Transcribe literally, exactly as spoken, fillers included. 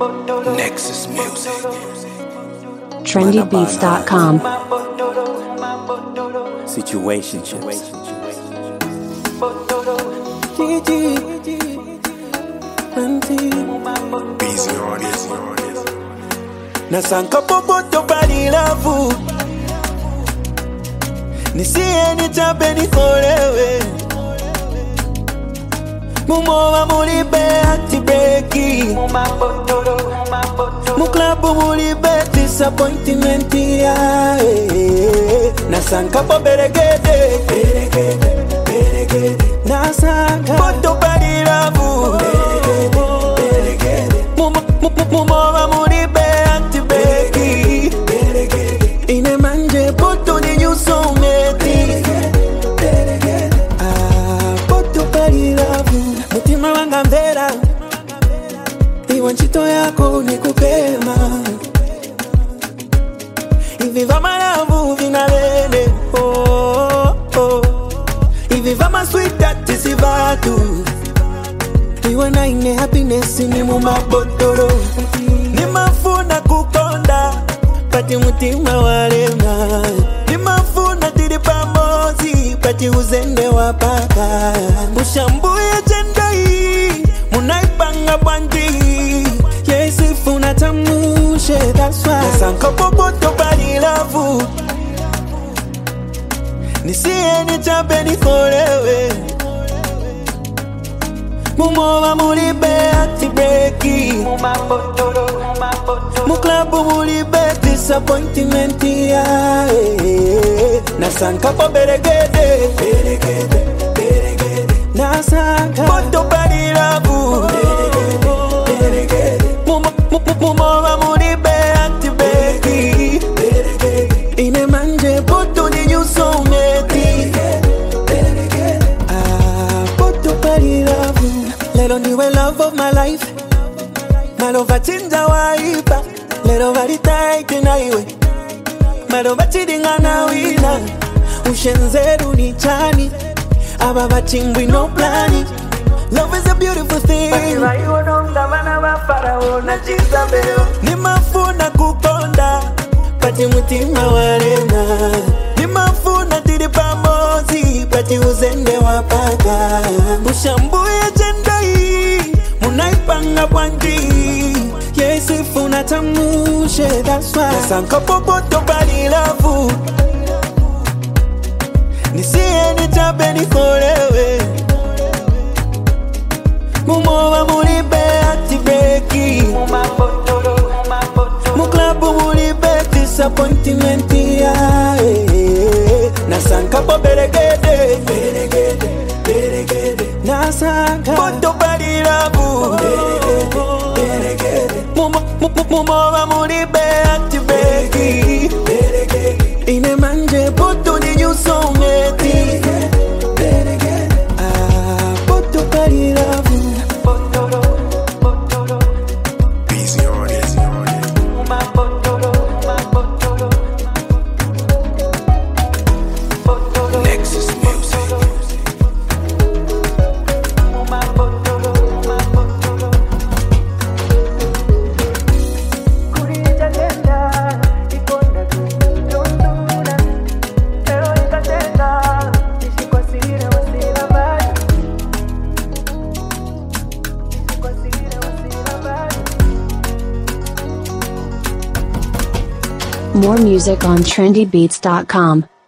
Nexus Music. trendy beats dot com. Situation. Busy on it. Nasanka popoto bali lavu Nisiye nitape nikolewe Mumowa mulibe anti-breaki Muklabu mulibe disappointment ya Nasanka po beregede Nasanka poto bali lavu Mumowa mulibe anti-breaki Ine manje poto ni nyuso meti Ah, poto bali lavu Mutima wanga mvera Iwa nchito yako ni kupema Ivi vama lavu vinalele Oh, oh Ivi vama sweet tati si vatu Iwa na ine happiness ni mumabotoro Ni mafuna kukonda Pati mutima walema Ni mafuna tiri pamozi Pati uzende wapaka Mushambuye jendai Munaipanga bandi Yesi funa tamushe That's why Nasanka popoto bali lavu Nisiye nitape nikolewe Mumowa mulibe anti-breaki Muklabu mulibe disappointment ya Nasanka po beregede Nasanka poto bali lavu Mumowa mulibe anti-breaki Ine manje poto ni nyuso meti Ah, poto bali lavu Lelo niwe love of my life Malova chinja waipa Lelo valitai kinaiwe Malova chidinga na wina Ushenzeru ni chani Aba bachimbwi no plani Love is a beautiful thing Ni mafuna kukonda Pati mutima warena Ni mafuna tiri pamozi Pati uzende wapaka Mushambuye jendai Munaipanga bwanji Yesi funa tamushe That's why Nasanka popoto bali lavu Nisiye nitape nikolewe Mumowa mulibe anti-breaki Muklabu mulibe disappointment ya Nasanka po beregede Nasanka poto bali lavu Mumowa mulibe anti-breaki Ine manje poto ni nyuso meti Ah, poto bali lavu Busy on it. Nexus Music. More music on trendy beats dot com.